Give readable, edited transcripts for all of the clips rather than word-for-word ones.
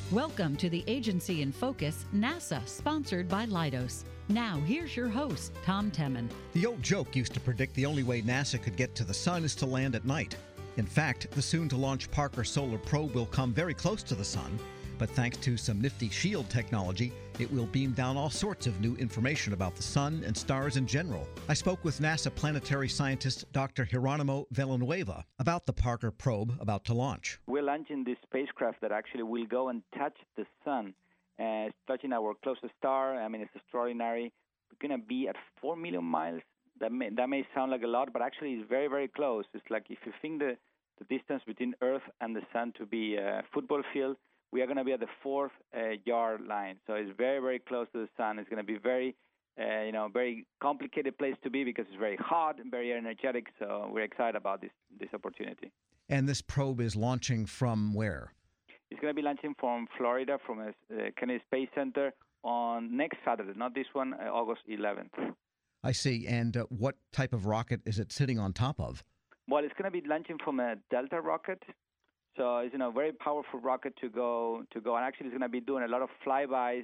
Welcome to the Agency in Focus, NASA, sponsored by Leidos. Now, here's your host, Tom Temin. The old joke used to predict the only way NASA could get to the sun is to land at night. In fact, the soon-to-launch Parker Solar Probe will come very close to the sun, but thanks to some nifty shield technology, it will beam down all sorts of new information about the sun and stars in general. I spoke with NASA planetary scientist Dr. Geronimo Villanueva about the Parker probe about to launch. We're launching this spacecraft that actually will go and touch the sun, touching our closest star. I mean, it's extraordinary. We're going to be at 4 million miles. That may sound like a lot, but actually it's very, very close. It's like if you think the distance between Earth and the sun to be a football field, we are going to be at the fourth yard line. So it's very, very close to the sun. It's going to be very, very complicated place to be because it's very hot and very energetic. So we're excited about this opportunity. And this probe is launching from where? It's going to be launching from Florida, from Kennedy Space Center on next Saturday, not this one, August 11th. I see. And what type of rocket is it sitting on top of? Well, it's going to be launching from a Delta rocket. So it's a very powerful rocket to go, and actually it's going to be doing a lot of flybys,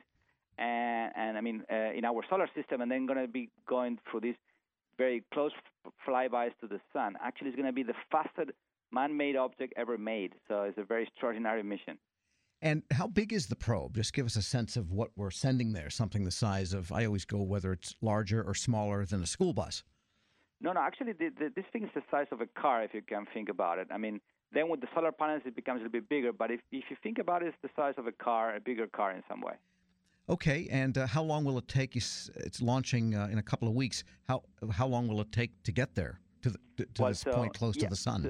in our solar system, and then going to be going through these very close flybys to the sun. Actually, it's going to be the fastest man-made object ever made. So it's a very extraordinary mission. And how big is the probe? Just give us a sense of what we're sending there. Something the size of, I always go whether it's larger or smaller than a school bus. No, actually, this thing is the size of a car, if you can think about it. I mean, then with the solar panels, it becomes a little bit bigger. But if you think about it, it's the size of a car, a bigger car in some way. Okay, and how long will it take? It's launching in a couple of weeks. How long will it take to get there to this point close to the sun?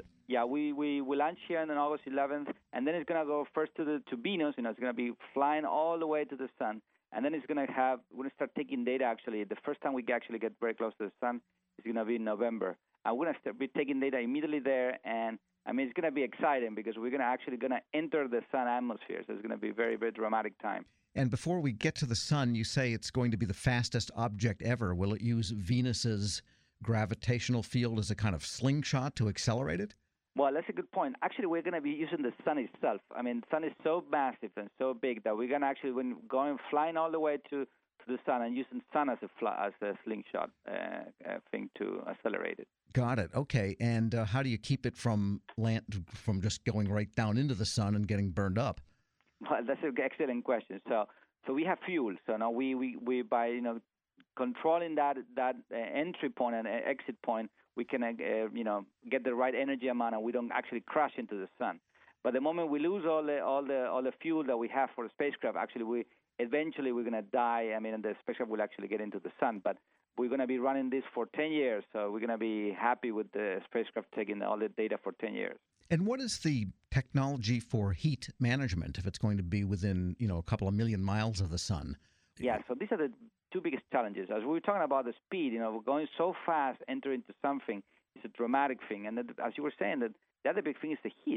We launch here on August 11th, and then it's going to go first to Venus. It's going to be flying all the way to the sun, and then we're going to start taking data. Actually, the first time we actually get very close to the sun is going to be in November. And we're going to be taking data immediately there, and it's going to be exciting because we're going to enter the sun atmosphere. So it's going to be a very, very dramatic time. And before we get to the sun, you say it's going to be the fastest object ever. Will it use Venus's gravitational field as a kind of slingshot to accelerate it? Well, that's a good point. Actually, we're going to be using the sun itself. The sun is so massive and so big that we're going to actually flying all the way to the sun and using sun as a slingshot thing to accelerate it. Got it. Okay. And how do you keep it from just going right down into the sun and getting burned up? Well, that's an excellent question. So we have fuel. So now we by controlling that entry point and exit point, we can get the right energy amount, and we don't actually crash into the sun. But the moment we lose all the fuel that we have for the spacecraft, actually eventually we're going to die. The spacecraft will actually get into the sun, but we're going to be running this for 10 years, so we're going to be happy with the spacecraft taking all the data for 10 years. And what is the technology for heat management if it's going to be within, a couple of million miles of the sun? Yeah, so these are the two biggest challenges. As we were talking about the speed, we're going so fast, entering into something, it's a dramatic thing. And as you were saying, that the other big thing is the heat.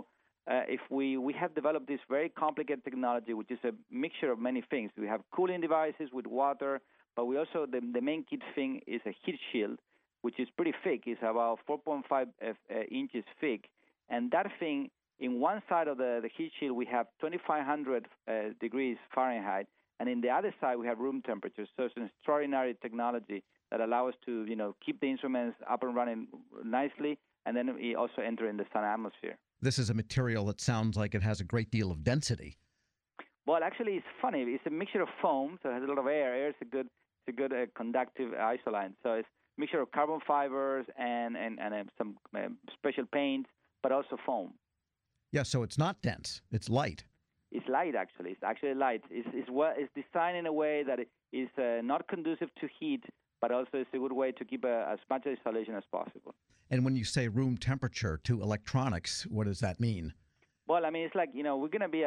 If we have developed this very complicated technology, which is a mixture of many things. We have cooling devices with water, but we also, the main key thing is a heat shield, which is pretty thick. It's about 4.5 inches thick. And that thing, in one side of the heat shield, we have 2,500 degrees Fahrenheit. And in the other side, we have room temperature. So it's an extraordinary technology that allows us to, keep the instruments up and running nicely, and then we also enter in the sun atmosphere. This is a material that sounds like it has a great deal of density. Well, actually, it's funny. It's a mixture of foam, so it has a lot of air. Air is a good conductive isoline. So it's a mixture of carbon fibers and some special paints, but also foam. Yeah, so it's not dense. It's light. It's light, actually. It's actually light. It's designed in a way that it is not conducive to heat, but also it's a good way to keep as much isolation as possible. And when you say room temperature to electronics, what does that mean? Well, it's like, we're going to be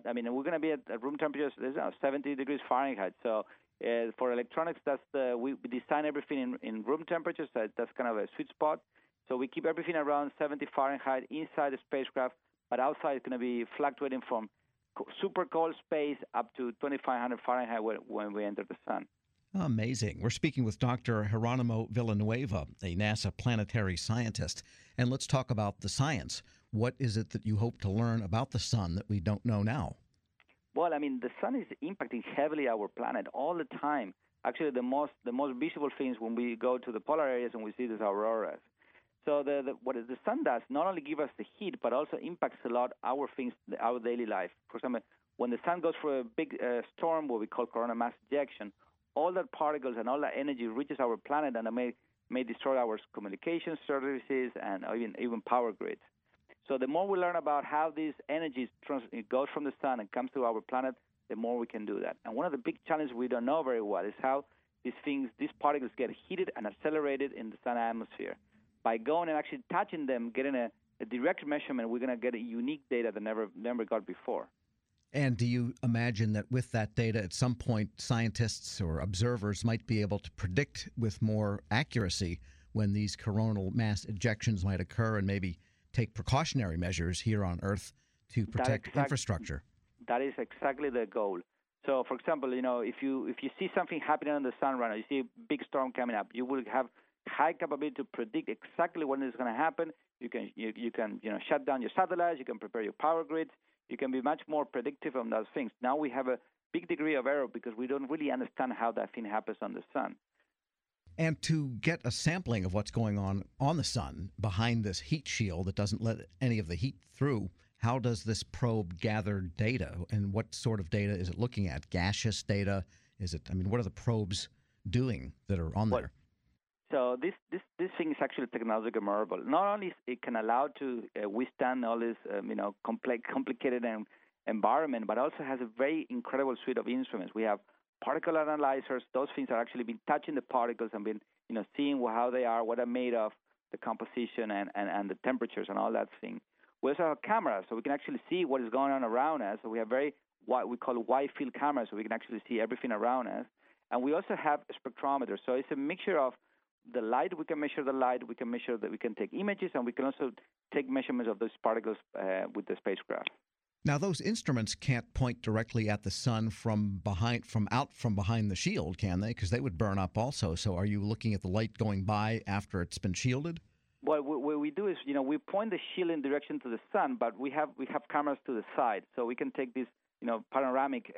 at room temperatures, 70 degrees Fahrenheit. So for electronics, we design everything in room temperature, so that's kind of a sweet spot. So we keep everything around 70 Fahrenheit inside the spacecraft, but outside it's going to be fluctuating from super cold space up to 2,500 Fahrenheit when we enter the sun. Amazing. We're speaking with Dr. Geronimo Villanueva, a NASA planetary scientist. And let's talk about the science. What is it that you hope to learn about the sun that we don't know now? Well, I mean, the sun is impacting heavily our planet all the time. Actually, the most visible things when we go to the polar areas and we see these auroras. So what the sun does not only give us the heat, but also impacts a lot our things, our daily life. For example, when the sun goes for a big storm, what we call coronal mass ejection, all that particles and all that energy reaches our planet and may destroy our communication services and even power grids. So the more we learn about how these energies goes from the sun and comes to our planet, the more we can do that. And one of the big challenges we don't know very well is how these particles get heated and accelerated in the sun atmosphere. By going and actually touching them, getting a direct measurement, we're going to get a unique data that never got before. And do you imagine that with that data, at some point, scientists or observers might be able to predict with more accuracy when these coronal mass ejections might occur and maybe take precautionary measures here on Earth to protect infrastructure? That is exactly the goal. So, for example, if you see something happening on the sun right now, you see a big storm coming up, you will have high capability to predict exactly when it's going to happen. You can shut down your satellites. You can prepare your power grids. You can be much more predictive on those things. Now we have a big degree of error because we don't really understand how that thing happens on the sun. And to get a sampling of what's going on the sun behind this heat shield that doesn't let any of the heat through, how does this probe gather data, and what sort of data is it looking at? Gaseous data? What are the probes doing that are on there? So this thing is actually technologically marvel. Not only it can allow to withstand all this complicated environment, but also has a very incredible suite of instruments. We have particle analyzers. Those things are actually been touching the particles and been seeing how they are, what they're made of, the composition and the temperatures and all that thing. We also have cameras, so we can actually see what is going on around us. So we have what we call wide field cameras, so we can actually see everything around us. And we also have spectrometers. So it's a mixture of the light. We can measure the light. We can measure that. We can take images, and we can also take measurements of those particles with the spacecraft. Now, those instruments can't point directly at the sun from out from behind the shield, can they? Because they would burn up also. So are you looking at the light going by after it's been shielded? Well, what we do is, we point the shield in direction to the sun, but we have cameras to the side, so we can take these, panoramic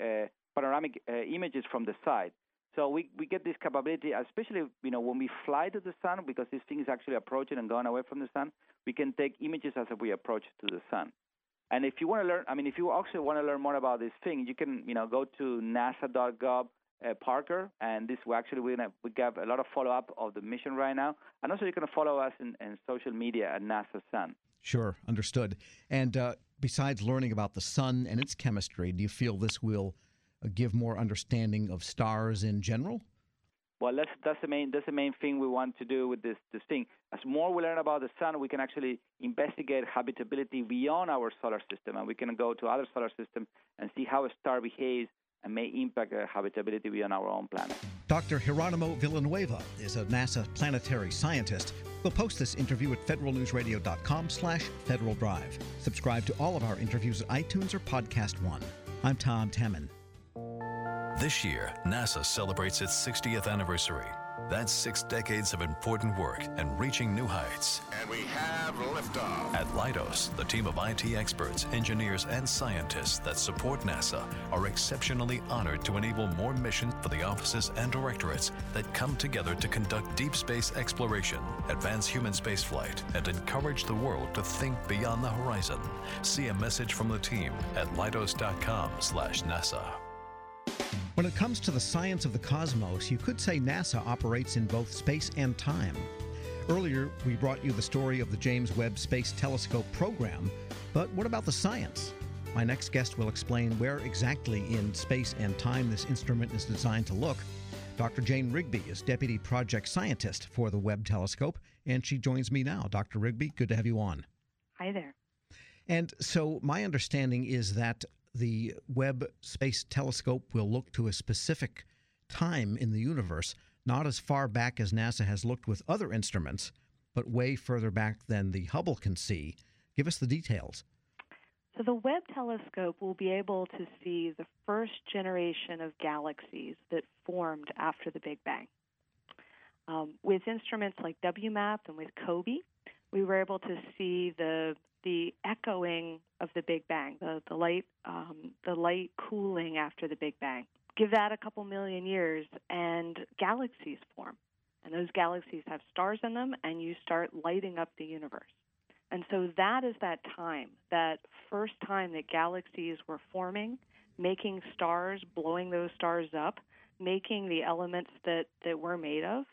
images from the side. So we get this capability, especially, when we fly to the sun, because this thing is actually approaching and going away from the sun, we can take images as we approach to the sun. And if you want to learn, if you also want to learn more about this thing, you can, go to nasa.gov. Parker, and we got a lot of follow-up of the mission right now, and also you can follow us in social media at NASA Sun. Sure, understood. And besides learning about the sun and its chemistry, do you feel this will give more understanding of stars in general? Well, that's the main thing we want to do with this thing. As more we learn about the sun, we can actually investigate habitability beyond our solar system, and we can go to other solar systems and see how a star behaves and may impact habitability beyond our own planet. Dr. Geronimo Villanueva is a NASA planetary scientist. We'll post this interview at federalnewsradio.com/Federal Drive. Subscribe to all of our interviews at iTunes or Podcast One. I'm Tom Temin. This year, NASA celebrates its 60th anniversary. That's 6 decades of important work and reaching new heights. And we have liftoff. At Leidos, the team of IT experts, engineers, and scientists that support NASA are exceptionally honored to enable more missions for the offices and directorates that come together to conduct deep space exploration, advance human spaceflight, and encourage the world to think beyond the horizon. See a message from the team at leidos.com/NASA. When it comes to the science of the cosmos, you could say NASA operates in both space and time. Earlier, we brought you the story of the James Webb Space Telescope program, but what about the science? My next guest will explain where exactly in space and time this instrument is designed to look. Dr. Jane Rigby is Deputy Project Scientist for the Webb Telescope, and she joins me now. Dr. Rigby, good to have you on. Hi there. And so my understanding is that the Webb Space Telescope will look to a specific time in the universe, not as far back as NASA has looked with other instruments, but way further back than the Hubble can see. Give us the details. So the Webb telescope will be able to see the first generation of galaxies that formed after the Big Bang. With instruments like WMAP and with COBE, we were able to see the the echoing of the Big Bang, the light cooling after the Big Bang. Give that a couple million years, and galaxies form. And those galaxies have stars in them, and you start lighting up the universe. And so that is that time, that first time that galaxies were forming, making stars, blowing those stars up, making the elements that we're made of,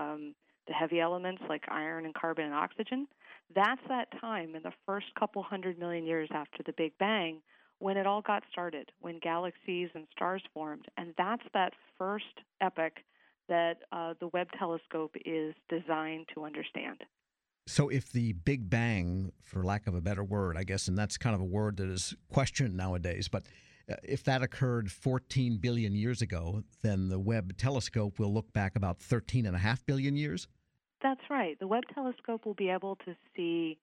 the heavy elements like iron and carbon and oxygen. That's that time in the first couple 100 million years after the Big Bang when it all got started, when galaxies and stars formed. And that's that first epoch that the Webb telescope is designed to understand. So if the Big Bang, for lack of a better word, I guess, and that's kind of a word that is questioned nowadays, but if that occurred 14 billion years ago, then the Webb telescope will look back about 13.5 billion years? That's right. The Webb telescope will be able to see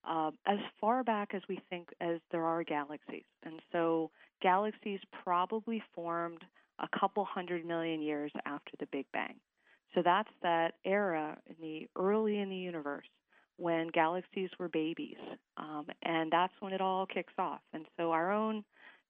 as far back as we think as there are galaxies. And so galaxies probably formed a couple 100 million years after the Big Bang. So that's that era early in the universe when galaxies were babies. And that's when it all kicks off. And so our own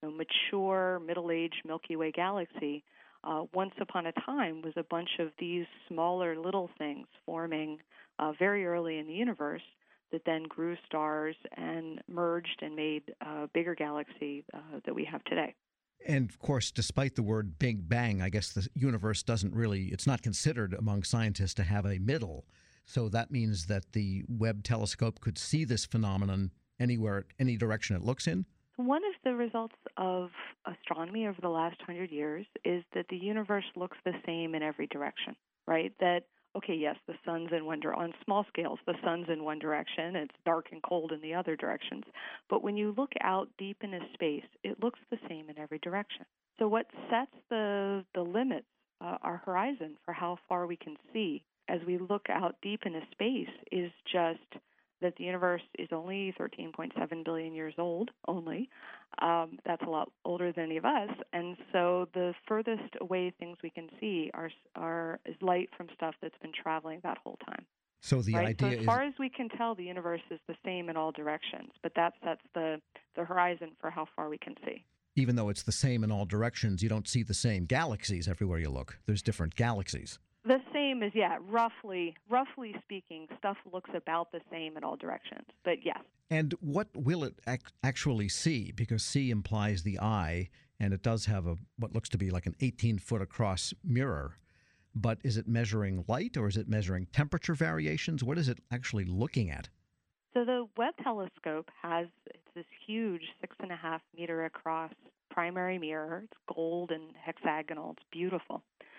mature, middle-aged Milky Way galaxy, once upon a time, was a bunch of these smaller little things forming very early in the universe that then grew stars and merged and made a bigger galaxy that we have today. And, of course, despite the word Big Bang, I guess the universe it's not considered among scientists to have a middle. So that means that the Webb telescope could see this phenomenon anywhere, any direction it looks in? One of the results of astronomy over the last 100 years is that the universe looks the same in every direction, right? That, okay, yes, the sun's in on small scales, the sun's in one direction, it's dark and cold in the other directions. But when you look out deep into space, it looks the same in every direction. So what sets the limits, our horizon for how far we can see as we look out deep into space is just that the universe is only 13.7 billion years old, only. That's a lot older than any of us. And so the furthest away things we can see is light from stuff that's been traveling that whole time. So the idea is, as far as we can tell, the universe is the same in all directions, but that sets the horizon for how far we can see. Even though it's the same in all directions, you don't see the same galaxies everywhere you look. There's different galaxies. The same as, roughly speaking, stuff looks about the same in all directions, but yes. And what will it actually see? Because see implies the eye, and it does have what looks to be like an 18-foot across mirror. But is it measuring light, or is it measuring temperature variations? What is it actually looking at? So the Webb telescope it's this huge 6.5 meter across primary mirror. It's gold and hexagonal. It's beautiful.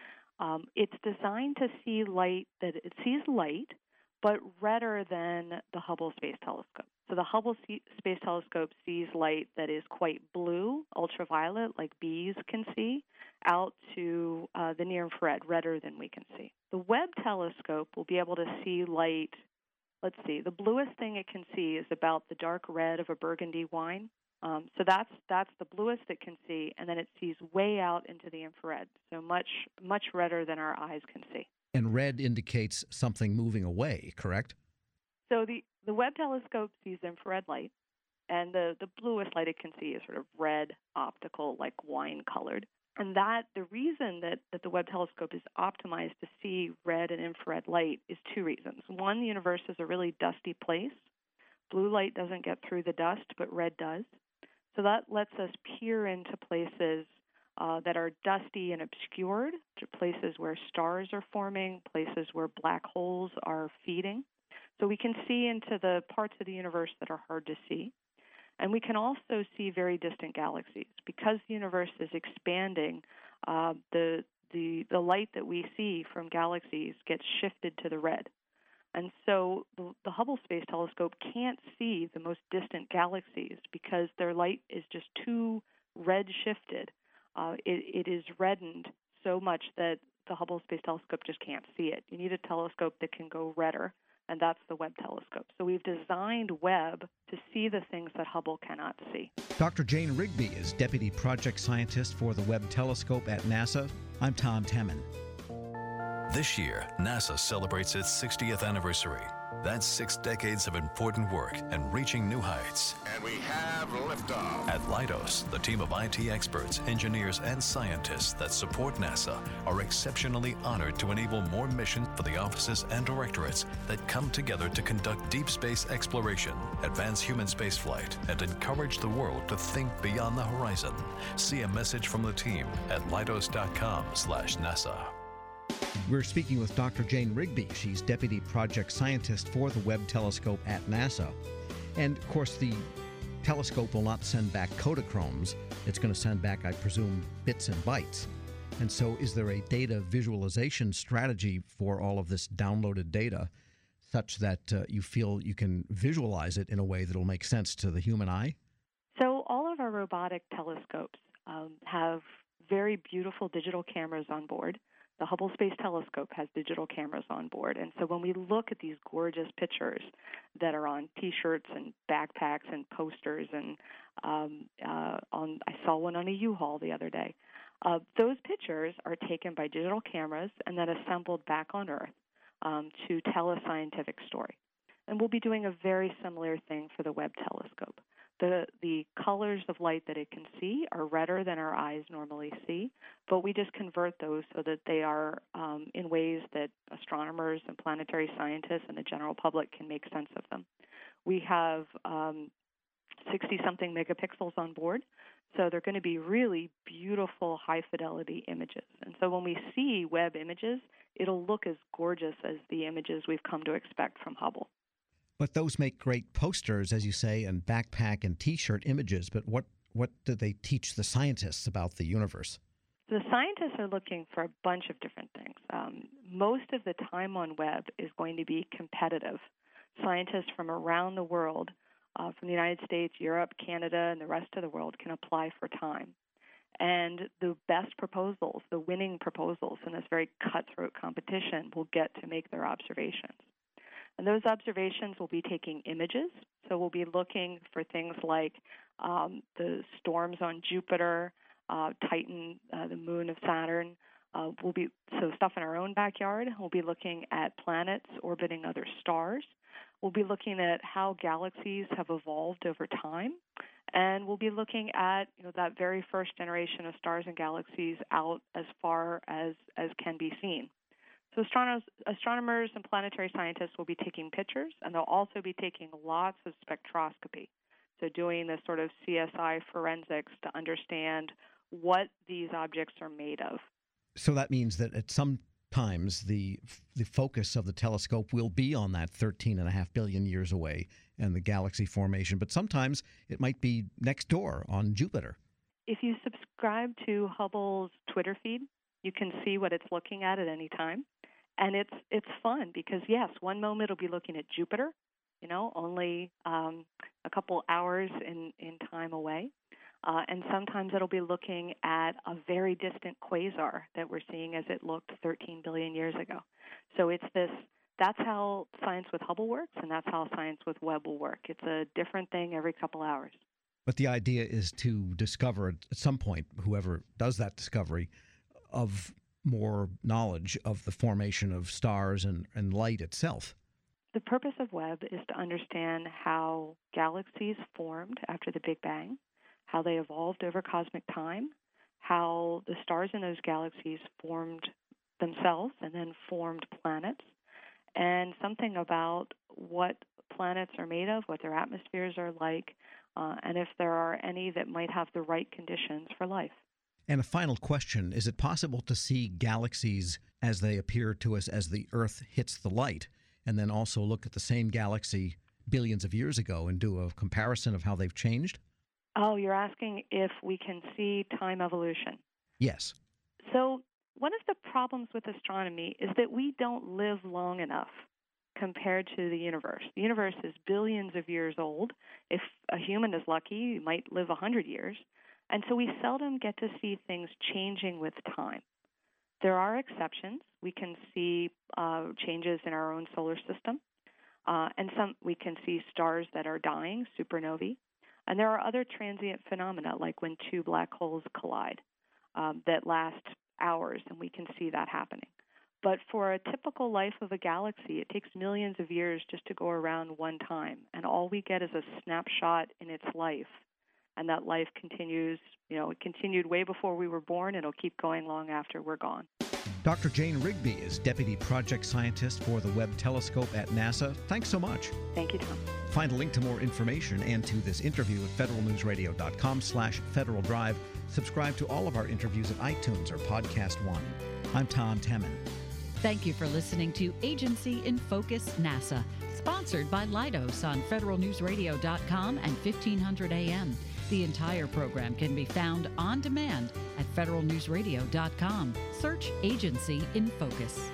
It's designed to see light it sees light, but redder than the Hubble Space Telescope. So the Hubble Space Telescope sees light that is quite blue, ultraviolet, like bees can see, out to the near-infrared, redder than we can see. The Webb telescope will be able to see light. Let's see, the bluest thing it can see is about the dark red of a Burgundy wine. So that's the bluest it can see, and then it sees way out into the infrared, so much redder than our eyes can see. And red indicates something moving away, correct? So the Webb telescope sees infrared light, and the bluest light it can see is sort of red, optical, like wine-colored. And the reason that the Webb telescope is optimized to see red and infrared light is two reasons. One, the universe is a really dusty place. Blue light doesn't get through the dust, but red does. So that lets us peer into places that are dusty and obscured, to places where stars are forming, places where black holes are feeding. So we can see into the parts of the universe that are hard to see. And we can also see very distant galaxies. Because the universe is expanding, the light that we see from galaxies gets shifted to the red. And so the Hubble Space Telescope can't see the most distant galaxies because their light is just too red-shifted. It is reddened so much that the Hubble Space Telescope just can't see it. You need a telescope that can go redder, and that's the Webb telescope. So we've designed Webb to see the things that Hubble cannot see. Dr. Jane Rigby is Deputy Project Scientist for the Webb Telescope at NASA. I'm Tom Temin. This year, NASA celebrates its 60th anniversary. That's 6 decades of important work and reaching new heights. And we have liftoff. At Leidos, the team of IT experts, engineers, and scientists that support NASA are exceptionally honored to enable more missions for the offices and directorates that come together to conduct deep space exploration, advance human spaceflight, and encourage the world to think beyond the horizon. See a message from the team at leidos.com/NASA. We're speaking with Dr. Jane Rigby. She's Deputy Project Scientist for the Webb Telescope at NASA. And, of course, the telescope will not send back Kodachromes. It's going to send back, I presume, bits and bytes. And so is there a data visualization strategy for all of this downloaded data such that you feel you can visualize it in a way that will make sense to the human eye? So all of our robotic telescopes have very beautiful digital cameras on board. The Hubble Space Telescope has digital cameras on board. And so when we look at these gorgeous pictures that are on T-shirts and backpacks and posters, and I saw one on a U-Haul the other day, those pictures are taken by digital cameras and then assembled back on Earth to tell a scientific story. And we'll be doing a very similar thing for the Webb telescope. The colors of light that it can see are redder than our eyes normally see, but we just convert those so that they are in ways that astronomers and planetary scientists and the general public can make sense of them. We have 60-something megapixels on board, so they're going to be really beautiful, high-fidelity images. And so when we see Webb images, it'll look as gorgeous as the images we've come to expect from Hubble. But those make great posters, as you say, and backpack and T-shirt images. But what do they teach the scientists about the universe? The scientists are looking for a bunch of different things. Most of the time on Webb is going to be competitive. Scientists from around the world, from the United States, Europe, Canada, and the rest of the world can apply for time. And the best proposals, the winning proposals in this very cutthroat competition will get to make their observations. And those observations will be taking images. So we'll be looking for things like the storms on Jupiter, Titan, the moon of Saturn. So stuff in our own backyard. We'll be looking at planets orbiting other stars. We'll be looking at how galaxies have evolved over time. And we'll be looking at that very first generation of stars and galaxies out as far as can be seen. So astronomers and planetary scientists will be taking pictures, and they'll also be taking lots of spectroscopy, so doing this sort of CSI forensics to understand what these objects are made of. So that means that at some times the focus of the telescope will be on that 13.5 billion years away and the galaxy formation, but sometimes it might be next door on Jupiter. If you subscribe to Hubble's Twitter feed, you can see what it's looking at any time. And it's fun because, yes, one moment it'll be looking at Jupiter, only a couple hours in time away. And sometimes it'll be looking at a very distant quasar that we're seeing as it looked 13 billion years ago. So that's how science with Hubble works, and that's how science with Webb will work. It's a different thing every couple hours. But the idea is to discover at some point, whoever does that discovery, of more knowledge of the formation of stars and light itself. The purpose of Webb is to understand how galaxies formed after the Big Bang, how they evolved over cosmic time, how the stars in those galaxies formed themselves and then formed planets, and something about what planets are made of, what their atmospheres are like, and if there are any that might have the right conditions for life. And a final question, is it possible to see galaxies as they appear to us as the Earth hits the light, and then also look at the same galaxy billions of years ago and do a comparison of how they've changed? Oh, you're asking if we can see time evolution. Yes. So one of the problems with astronomy is that we don't live long enough compared to the universe. The universe is billions of years old. If a human is lucky, he might live 100 years. And so we seldom get to see things changing with time. There are exceptions. We can see changes in our own solar system, and we can see stars that are dying, supernovae. And there are other transient phenomena, like when two black holes collide, that last hours, and we can see that happening. But for a typical life of a galaxy, it takes millions of years just to go around one time. And all we get is a snapshot in its life. And that life continues, it continued way before we were born. It'll keep going long after we're gone. Dr. Jane Rigby is Deputy Project Scientist for the Webb Telescope at NASA. Thanks so much. Thank you, Tom. Find a link to more information and to this interview at federalnewsradio.com/Federal Drive. Subscribe to all of our interviews at iTunes or Podcast One. I'm Tom Temin. Thank you for listening to Agency in Focus NASA, sponsored by Leidos on federalnewsradio.com and 1500 AM. The entire program can be found on demand at federalnewsradio.com. Search Agency in Focus.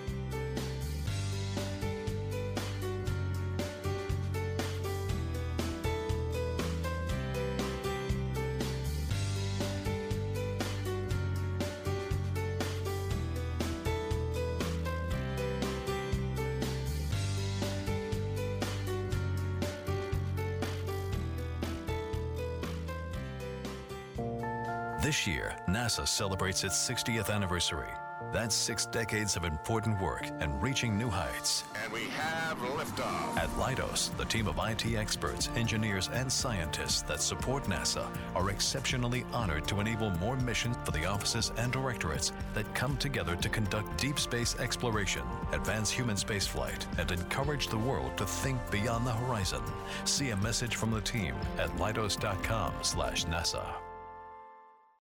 This year, NASA celebrates its 60th anniversary. That's 6 decades of important work and reaching new heights. And we have liftoff. At Leidos, the team of IT experts, engineers, and scientists that support NASA are exceptionally honored to enable more missions for the offices and directorates that come together to conduct deep space exploration, advance human spaceflight, and encourage the world to think beyond the horizon. See a message from the team at leidos.com/NASA.